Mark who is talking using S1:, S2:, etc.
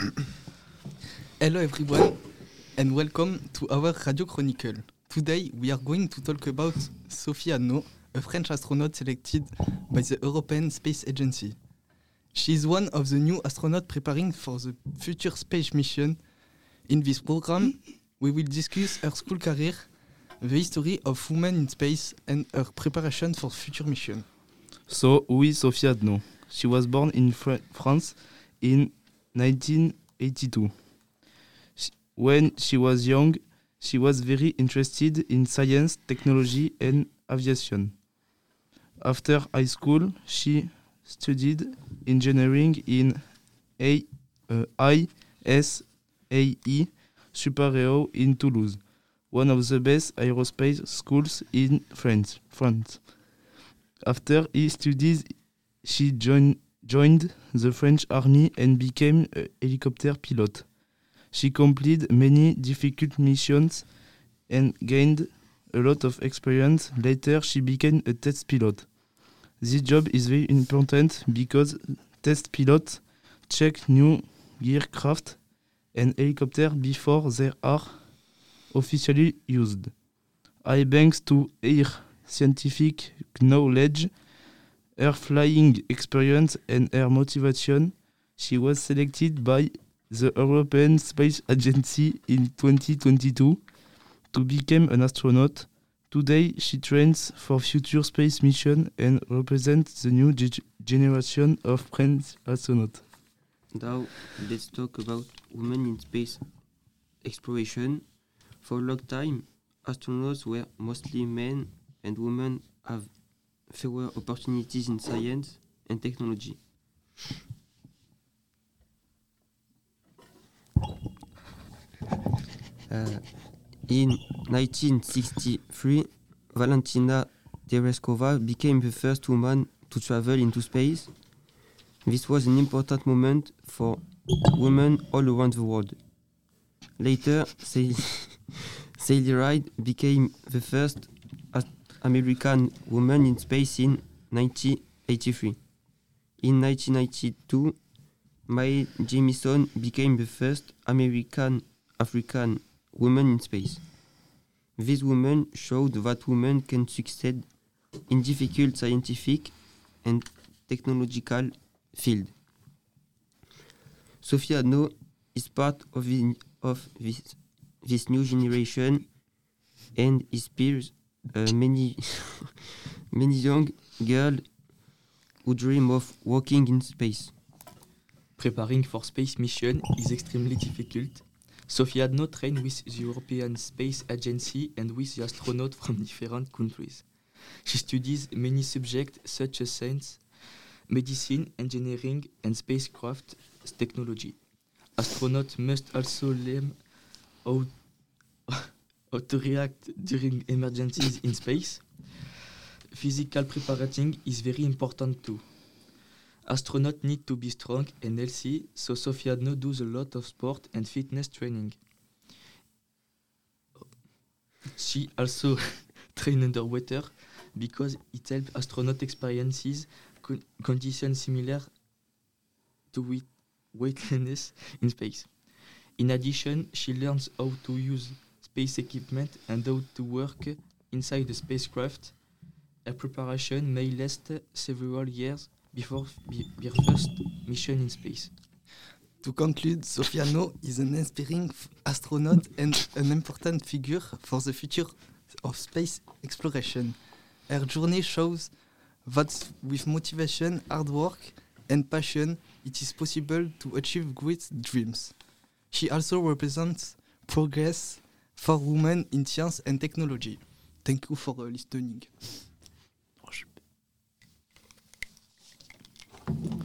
S1: Hello everyone and welcome to our Radio Chronicle. Today we are going to talk about Sophie Adno, a French astronaut selected by the European Space Agency. She is one of the new astronauts preparing for the future space mission. In this program, we will discuss her school career, the history of women in space and her preparation for future mission.
S2: So, who is Sophie Adno? She was born in France in 1982. When she was young, she was very interested in science, technology and aviation. After high school, she studied engineering in ISAE Super-Héros in Toulouse, one of the best aerospace schools in France. After her studies, she joined the French Army and became a helicopter pilot. She completed many difficult missions and gained a lot of experience. Later, she became a test pilot. This job is very important because test pilots check new aircraft and helicopters before they are officially used. Thanks to her scientific knowledge, her flying experience and her motivation, she was selected by the European Space Agency in 2022 to become an astronaut. Today, she trains for future space missions and represents the new generation of French astronauts.
S3: Now, let's talk about women in space exploration. For a long time, astronauts were mostly men, and women have fewer opportunities in science and technology. In 1963, Valentina Tereshkova became the first woman to travel into space. This was an important moment for women all around the world. Later, Sally Ride became the first American woman in space in 1983. In 1992, Mae Jemison became the first African woman in space. This woman showed that women can succeed in difficult scientific and technological fields. Sophie Adno is part of this new generation and inspires many young girls who dream of working in space.
S4: Preparing for space mission is extremely difficult. Sophie Adno trained with the European Space Agency and with the astronauts from different countries. She studies many subjects such as science, medicine, engineering, and spacecraft technology. Astronauts must also learn how to react during emergencies in space. Physical preparation is very important too. Astronauts need to be strong and healthy, so Sophie Adno does a lot of sport and fitness training. She also trains underwater because it helps astronauts experiences conditions similar to weightlessness in space. In addition, she learns how to use space equipment and how to work inside the spacecraft. Her preparation may last several years before their first mission in space.
S1: To conclude, Sophie Adno is an inspiring astronaut and an important figure for the future of space exploration. Her journey shows that with motivation, hard work, and passion, it is possible to achieve great dreams. She also represents progress for women in science and technology. Thank you for listening.